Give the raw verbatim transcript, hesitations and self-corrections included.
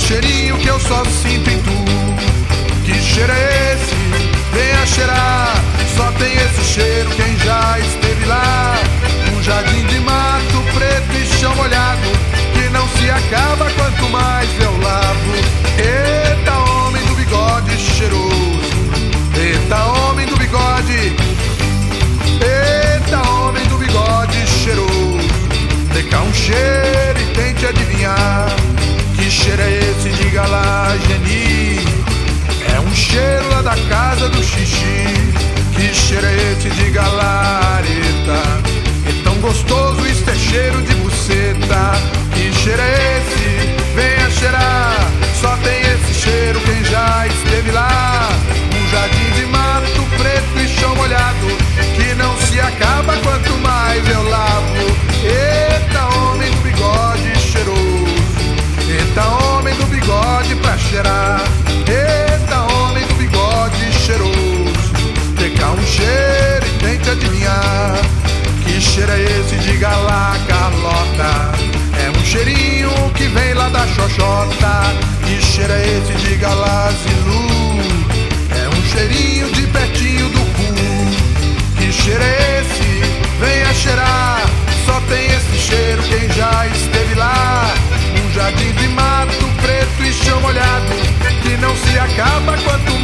cheirinho que eu só sinto em tu. Que cheiro é esse? Venha cheirar. Só tem esse cheiro quem já esteve lá. Um jardim de mato preto e chão molhado, que não se acaba quanto mais eu lavo. Eita, homem do bigode cheiroso. Eita, homem do bigode. Eita, homem do bigode cheiroso. Dê cá um cheiro e tente adivinhar. Que cheiro é esse? Diga lá, Geni. É um cheiro lá da casa do xixi. Que cheiro é esse? Diga lá, Areta. É tão gostoso isso, é cheiro de buceta. Que cheiro é esse? Venha cheirar. Só tem esse cheiro quem já esteve lá. Um jardim de mato preto e chão molhado, que não se acaba quanto mais eu lavo. Eita, homem do bigode cheiroso. Eita, homem do bigode pra cheirar. Eita, homem do bigode cheiroso. Dê cá um cheiro e tente adivinhar. Que cheiro é esse? Diga lá, Carlota. É um cheirinho que vem lá da xoxota. Que cheiro é esse? Diga lá, Zilu. É um cheirinho de pertinho do cu. Que cheiro é esse? Venha cheirar. Só tem esse cheiro quem já esteve lá. Um jardim de mato preto e chão molhado, que não se acaba quanto